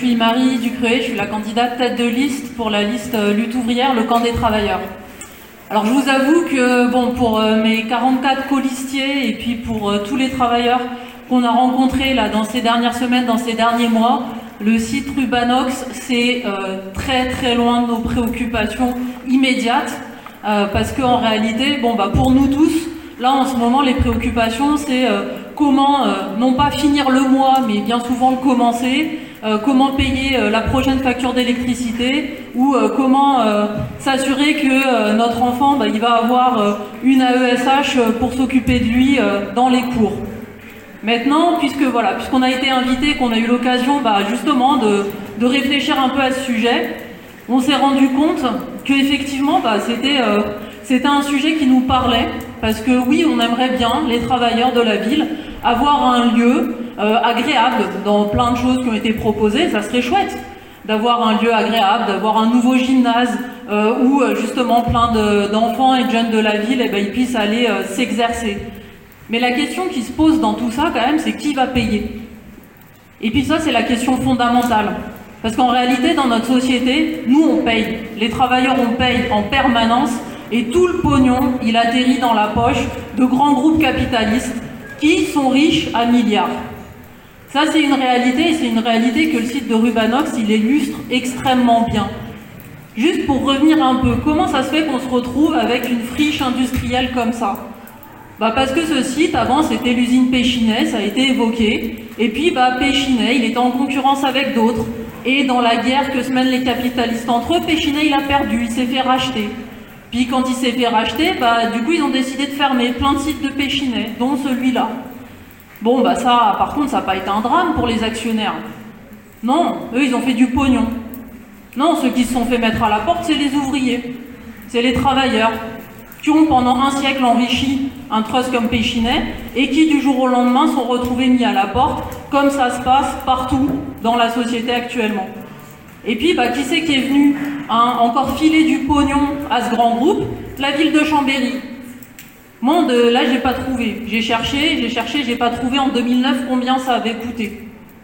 suis Marie Ducruet, je suis la candidate tête de liste pour la liste Lutte ouvrière, le camp des travailleurs. Alors je vous avoue que bon, pour mes 44 colistiers et puis pour tous les travailleurs qu'on a rencontrés là, dans ces dernières semaines, dans ces derniers mois, le site Rubanox, c'est très très loin de nos préoccupations immédiates parce qu'en réalité, bon, pour nous tous, là en ce moment les préoccupations c'est comment, non pas finir le mois, mais bien souvent le commencer, comment payer la prochaine facture d'électricité ou comment s'assurer que notre enfant il va avoir une AESH pour s'occuper de lui dans les cours. Maintenant, puisqu'on a été invité, qu'on a eu l'occasion justement de réfléchir un peu à ce sujet, on s'est rendu compte qu'effectivement c'était un sujet qui nous parlait, parce que oui, on aimerait bien, les travailleurs de la ville, avoir un lieu agréable dans plein de choses qui ont été proposées. Ça serait chouette d'avoir un lieu agréable, d'avoir un nouveau gymnase où justement plein d'enfants et de jeunes de la ville ils puissent aller s'exercer. Mais la question qui se pose dans tout ça quand même, c'est qui va payer? Et puis ça, c'est la question fondamentale. Parce qu'en réalité, dans notre société, nous on paye. Les travailleurs on paye en permanence et tout le pognon, il atterrit dans la poche de grands groupes capitalistes qui sont riches à milliards. Ça, c'est une réalité, et c'est une réalité que le site de Rubanox, il illustre extrêmement bien. Juste pour revenir un peu, comment ça se fait qu'on se retrouve avec une friche industrielle comme ça? Parce que ce site, avant, c'était l'usine Péchinet, ça a été évoqué, et puis Péchinet, il était en concurrence avec d'autres, et dans la guerre que se mènent les capitalistes entre eux, Péchinet, il a perdu, il s'est fait racheter. Puis quand il s'est fait racheter, du coup ils ont décidé de fermer plein de sites de Péchinet, dont celui-là. Bon, ça, par contre, ça n'a pas été un drame pour les actionnaires. Non, eux, ils ont fait du pognon. Non, ceux qui se sont fait mettre à la porte, c'est les ouvriers. C'est les travailleurs qui ont pendant un siècle enrichi un trust comme Péchinet et qui, du jour au lendemain, sont retrouvés mis à la porte, comme ça se passe partout dans la société actuellement. Et puis, qui c'est qui est venu encore filer du pognon à ce grand groupe? La ville de Chambéry. Moi, là, j'ai pas trouvé. J'ai cherché, j'ai pas trouvé en 2009 combien ça avait coûté.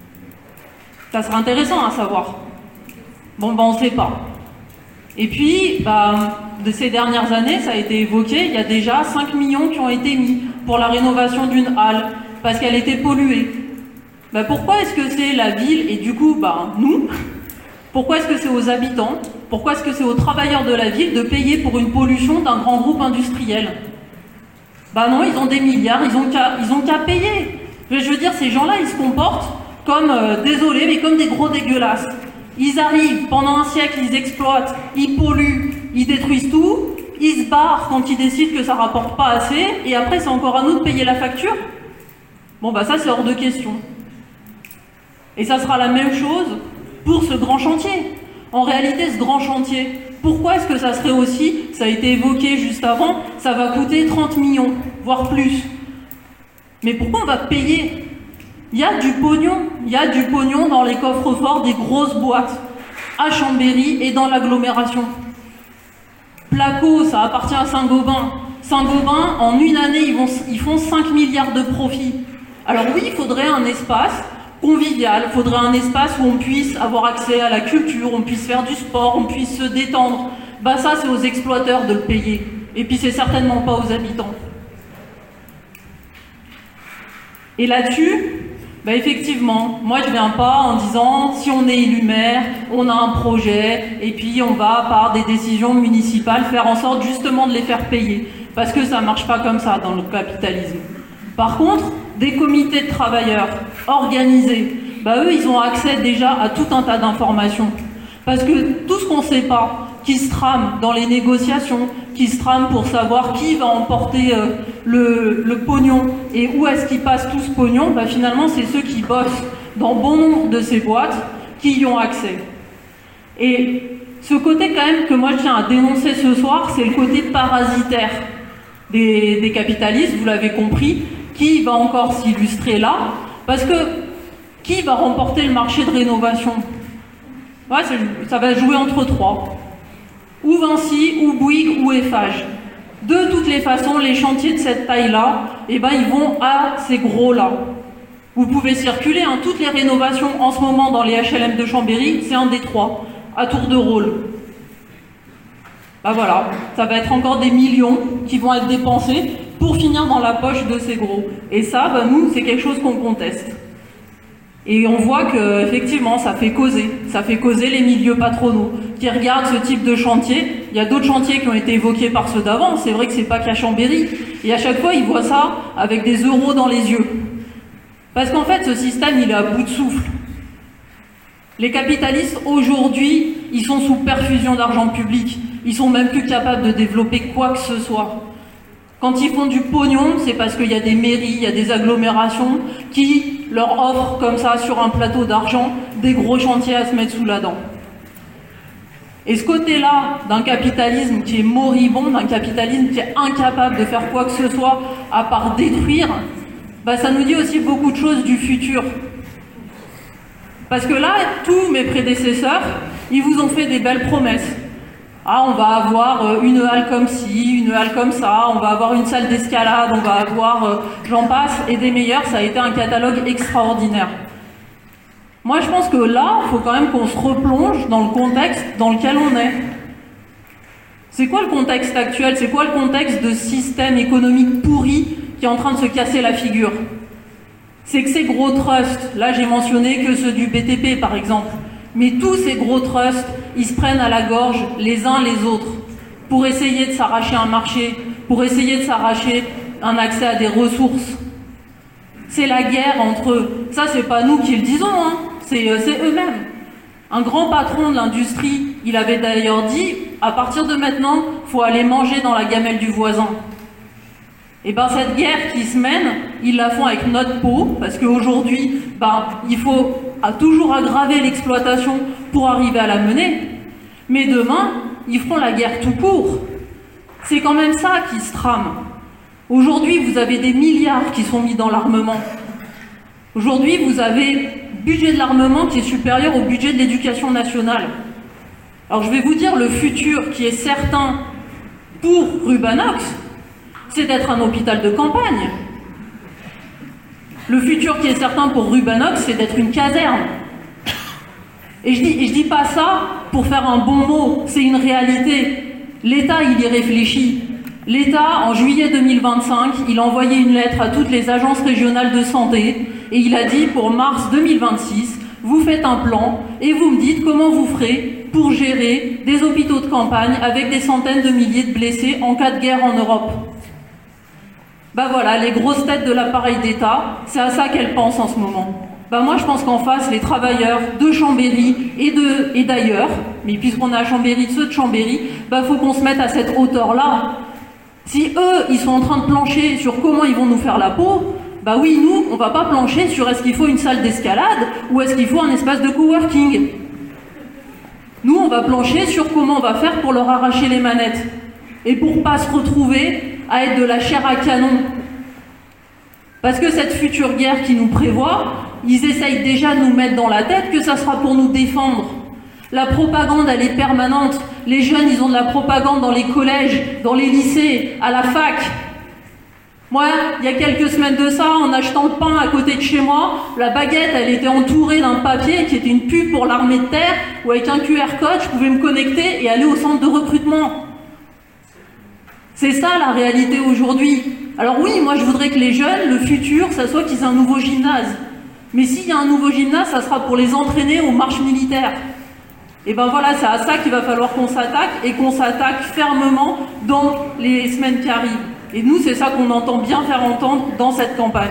Ça serait intéressant à savoir. Bon, on sait pas. Et puis, de ces dernières années, ça a été évoqué, il y a déjà 5 millions qui ont été mis pour la rénovation d'une halle, parce qu'elle était polluée. Pourquoi est-ce que c'est la ville, et du coup, nous? Pourquoi est-ce que c'est aux habitants? Pourquoi est-ce que c'est aux travailleurs de la ville de payer pour une pollution d'un grand groupe industriel? Non, ils ont des milliards, ils ont qu'à payer. Je veux dire, ces gens-là, ils se comportent comme, désolé, mais comme des gros dégueulasses. Ils arrivent, pendant un siècle, ils exploitent, ils polluent, ils détruisent tout, ils se barrent quand ils décident que ça rapporte pas assez, et après c'est encore à nous de payer la facture. Ça c'est hors de question. Et ça sera la même chose pour ce grand chantier. En réalité, ce grand chantier, pourquoi est-ce que ça serait aussi, ça a été évoqué juste avant, ça va coûter 30 millions, voire plus. Mais pourquoi on va payer? Il y a du pognon dans les coffres-forts des grosses boîtes, à Chambéry et dans l'agglomération. Placo, ça appartient à Saint-Gobain. Saint-Gobain, en une année, ils font 5 milliards de profits. Alors oui, il faudrait un espace convivial, il faudrait un espace où on puisse avoir accès à la culture, on puisse faire du sport, on puisse se détendre. Ça, c'est aux exploiteurs de le payer. Et puis, c'est certainement pas aux habitants. Et là-dessus, effectivement, moi je viens pas en disant si on est élu maire, on a un projet et puis on va par des décisions municipales faire en sorte justement de les faire payer parce que ça marche pas comme ça dans le capitalisme. Par contre, des comités de travailleurs organisés, eux ils ont accès déjà à tout un tas d'informations parce que tout ce qu'on sait pas, qui se trame dans les négociations, qui se trame pour savoir qui va emporter le pognon et où est-ce qu'il passe tout ce pognon, finalement c'est ceux qui bossent dans bon nombre de ces boîtes qui y ont accès. Et ce côté quand même que moi je tiens à dénoncer ce soir, c'est le côté parasitaire des capitalistes, vous l'avez compris, qui va encore s'illustrer là, parce que qui va remporter le marché de rénovation? Ça va jouer entre trois. Ou Vinci, ou Bouygues, ou Eiffage. De toutes les façons, les chantiers de cette taille-là, ils vont à ces gros-là. Vous pouvez circuler, hein, toutes les rénovations en ce moment dans les HLM de Chambéry, c'est un des 3, à tour de rôle. Bah voilà, ça va être encore des millions qui vont être dépensés pour finir dans la poche de ces gros. Et ça, bah nous, c'est quelque chose qu'on conteste. Et on voit que effectivement, ça fait causer les milieux patronaux qui regardent ce type de chantier. Il y a d'autres chantiers qui ont été évoqués par ceux d'avant. C'est vrai que c'est pas qu'à Chambéry. Et à chaque fois, ils voient ça avec des euros dans les yeux. Parce qu'en fait, ce système, il est à bout de souffle. Les capitalistes, aujourd'hui, ils sont sous perfusion d'argent public. Ils sont même plus capables de développer quoi que ce soit. Quand ils font du pognon, c'est parce qu'il y a des mairies, il y a des agglomérations qui leur offrent comme ça, sur un plateau d'argent, des gros chantiers à se mettre sous la dent. Et ce côté-là d'un capitalisme qui est moribond, d'un capitalisme qui est incapable de faire quoi que ce soit à part détruire, bah ça nous dit aussi beaucoup de choses du futur. Parce que là, tous mes prédécesseurs, ils vous ont fait des belles promesses. Ah, on va avoir une halle comme ci, une halle comme ça, on va avoir une salle d'escalade, on va avoir, j'en passe, et des meilleurs, ça a été un catalogue extraordinaire. Moi, je pense que là, il faut quand même qu'on se replonge dans le contexte dans lequel on est. C'est quoi le contexte actuel? C'est quoi le contexte de système économique pourri qui est en train de se casser la figure? C'est que ces gros trusts, là j'ai mentionné que ceux du BTP par exemple, mais tous ces gros trusts, ils se prennent à la gorge les uns les autres pour essayer de s'arracher un marché, pour essayer de s'arracher un accès à des ressources. C'est la guerre entre eux. Ça, c'est pas nous qui le disons, hein. C'est eux-mêmes. Un grand patron de l'industrie, il avait d'ailleurs dit, à partir de maintenant, il faut aller manger dans la gamelle du voisin. Et bien cette guerre qui se mène, ils la font avec notre peau, parce qu'aujourd'hui, il faut toujours aggraver l'exploitation pour arriver à la mener. Mais demain, ils feront la guerre tout court. C'est quand même ça qui se trame. Aujourd'hui, vous avez des milliards qui sont mis dans l'armement. Aujourd'hui, vous avez le budget de l'armement qui est supérieur au budget de l'éducation nationale. Alors je vais vous dire, le futur qui est certain pour Rubanox, c'est d'être un hôpital de campagne. Le futur qui est certain pour Rubanox, c'est d'être une caserne. Et je dis pas ça pour faire un bon mot, c'est une réalité. L'État, il y réfléchit. L'État, en juillet 2025, il a envoyé une lettre à toutes les agences régionales de santé et il a dit pour mars 2026, vous faites un plan et vous me dites comment vous ferez pour gérer des hôpitaux de campagne avec des centaines de milliers de blessés en cas de guerre en Europe. Ben voilà, les grosses têtes de l'appareil d'État, c'est à ça qu'elles pensent en ce moment. Ben moi je pense qu'en face, les travailleurs de Chambéry et d'ailleurs, mais puisqu'on est à Chambéry, ceux de Chambéry, ben faut qu'on se mette à cette hauteur-là. Si eux, ils sont en train de plancher sur comment ils vont nous faire la peau, bah oui, nous, on va pas plancher sur est-ce qu'il faut une salle d'escalade ou est-ce qu'il faut un espace de coworking. Nous, on va plancher sur comment on va faire pour leur arracher les manettes et pour pas se retrouver à être de la chair à canon. Parce que cette future guerre qui nous prévoit, ils essayent déjà de nous mettre dans la tête que ça sera pour nous défendre. La propagande, elle est permanente. Les jeunes, ils ont de la propagande dans les collèges, dans les lycées, à la fac. Moi, il y a quelques semaines de ça, en achetant le pain à côté de chez moi, la baguette, elle était entourée d'un papier qui était une pub pour l'armée de terre, où avec un QR code, je pouvais me connecter et aller au centre de recrutement. C'est ça la réalité aujourd'hui. Alors oui, moi je voudrais que les jeunes, le futur, ça soit qu'ils aient un nouveau gymnase. Mais s'il y a un nouveau gymnase, ça sera pour les entraîner aux marches militaires. Et ben voilà, c'est à ça qu'il va falloir qu'on s'attaque et qu'on s'attaque fermement dans les semaines qui arrivent. Et nous, c'est ça qu'on entend bien faire entendre dans cette campagne.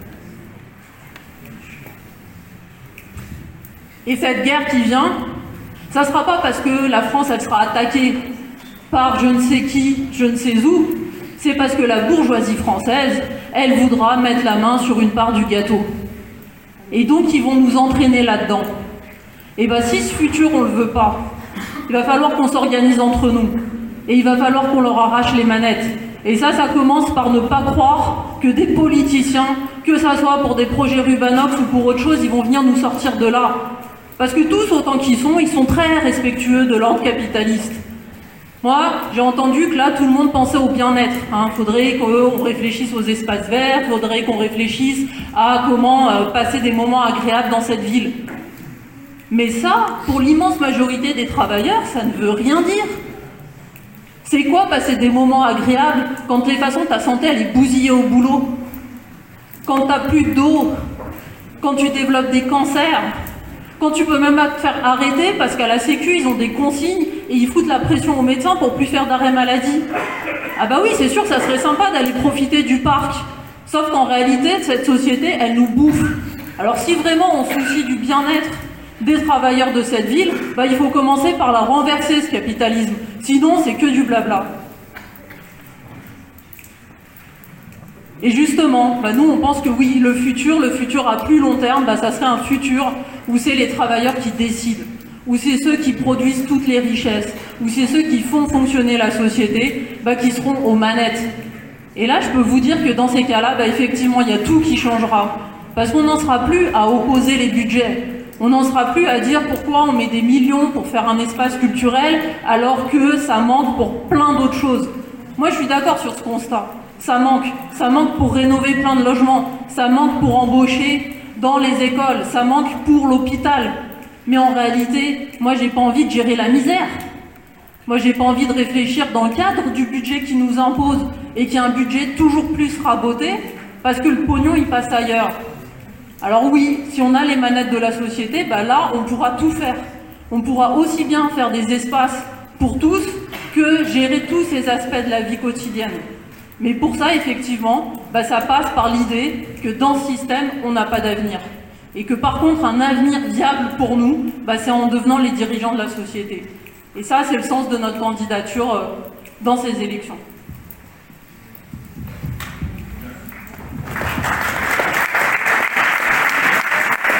Et cette guerre qui vient, ça ne sera pas parce que la France, elle sera attaquée par je ne sais qui, je ne sais où. C'est parce que la bourgeoisie française, elle voudra mettre la main sur une part du gâteau. Et donc, ils vont nous entraîner là-dedans. Et bien si ce futur on le veut pas, il va falloir qu'on s'organise entre nous. Et il va falloir qu'on leur arrache les manettes. Et ça commence par ne pas croire que des politiciens, que ça soit pour des projets Rubanox ou pour autre chose, ils vont venir nous sortir de là. Parce que tous, autant qu'ils sont, ils sont très respectueux de l'ordre capitaliste. Moi, j'ai entendu que là, tout le monde pensait au bien-être. Faudrait qu'on réfléchisse aux espaces verts, faudrait qu'on réfléchisse à comment passer des moments agréables dans cette ville. Mais ça, pour l'immense majorité des travailleurs, ça ne veut rien dire. C'est quoi passer des moments agréables quand de toute façon ta santé elle est bousillée au boulot? Quand t'as plus d'eau, quand tu développes des cancers, quand tu peux même pas te faire arrêter parce qu'à la Sécu ils ont des consignes et ils foutent la pression aux médecins pour plus faire d'arrêt maladie. Ah bah oui, c'est sûr, ça serait sympa d'aller profiter du parc. Sauf qu'en réalité, cette société, elle nous bouffe. Alors si vraiment on se soucie du bien-être des travailleurs de cette ville, bah il faut commencer par la renverser, ce capitalisme. Sinon, c'est que du blabla. Et justement, bah nous on pense que oui, le futur à plus long terme, bah ça serait un futur où c'est les travailleurs qui décident, où c'est ceux qui produisent toutes les richesses, où c'est ceux qui font fonctionner la société, bah qui seront aux manettes. Et là, je peux vous dire que dans ces cas-là, bah effectivement, il y a tout qui changera. Parce qu'on n'en sera plus à opposer les budgets. On n'en sera plus à dire pourquoi on met des millions pour faire un espace culturel alors que ça manque pour plein d'autres choses. Moi, je suis d'accord sur ce constat. Ça manque pour rénover plein de logements, ça manque pour embaucher dans les écoles, ça manque pour l'hôpital. Mais en réalité, moi j'ai pas envie de gérer la misère. Moi j'ai pas envie de réfléchir dans le cadre du budget qui nous impose et qui est un budget toujours plus raboté parce que le pognon il passe ailleurs. Alors oui, si on a les manettes de la société, bah là on pourra tout faire. On pourra aussi bien faire des espaces pour tous que gérer tous ces aspects de la vie quotidienne. Mais pour ça, effectivement, bah, ça passe par l'idée que dans ce système, on n'a pas d'avenir. Et que par contre, un avenir viable pour nous, bah, c'est en devenant les dirigeants de la société. Et ça, c'est le sens de notre candidature dans ces élections.